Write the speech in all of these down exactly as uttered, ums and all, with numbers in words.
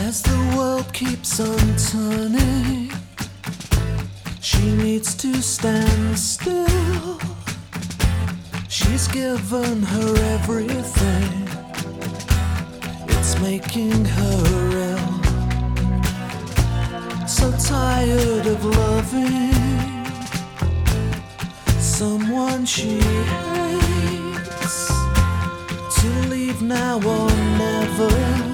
As the world keeps on turning, she needs to stand still. She's given her everything, it's making her ill. So tired of loving someone she hates. To leave now or never,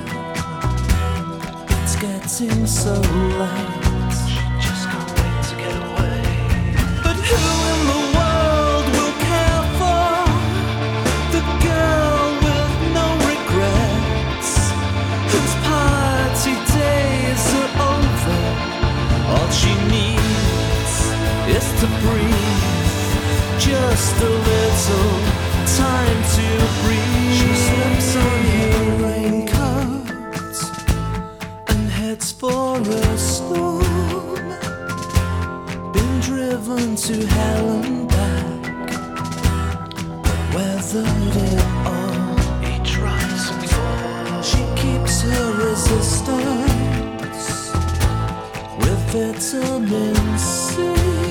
it's getting so late. She just can't wait to get away. But who in the world will care for the girl with no regrets, whose party days are over? All she needs is to breathe, just a little time to breathe. She slips on her raincoat and heads for a storm. Been driven to hell and back, but weathered it all. Each rise and fall, She keeps her resistance with vitamin C,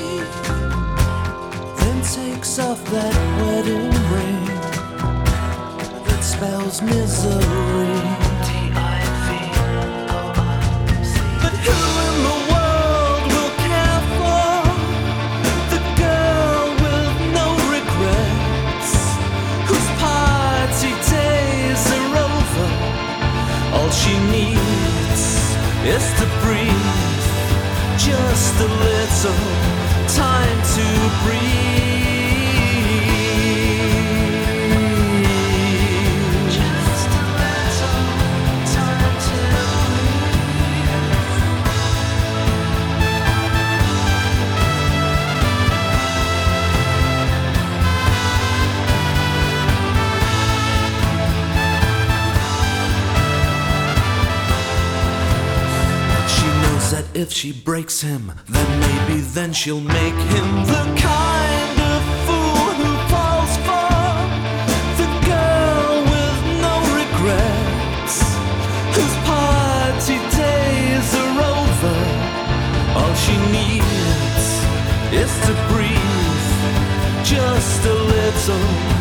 then takes off that wedding ring that spells misery. T I V O I C. But who in the world will care for the girl with no regrets, whose party days are over? All she needs is to breathe, just a little time to breathe. Just a little time to She knows that if she breaks him, then maybe then she'll make him the kind of fool who falls for the girl with no regrets, whose party days are over. All she needs is to breathe, just a little